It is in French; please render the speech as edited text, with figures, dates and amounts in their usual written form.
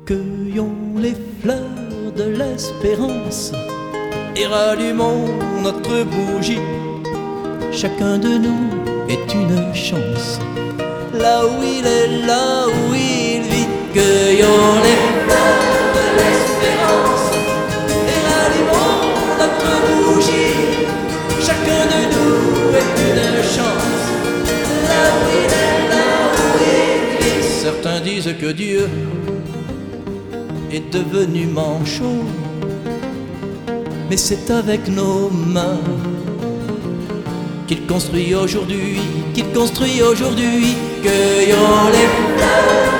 Cueillons les fleurs de l'espérance et rallumons notre bougie. Chacun de nous est une chance, là où il est, là où il vit. Cueillons les fleurs de l'espérance et rallumons notre bougie. Chacun de nous est une chance, là où il est, là où il vit. Certains disent que Dieu est devenu manchot, mais c'est avec nos mains qu'il construit aujourd'hui, qu'il construit aujourd'hui. Cueillons les fleurs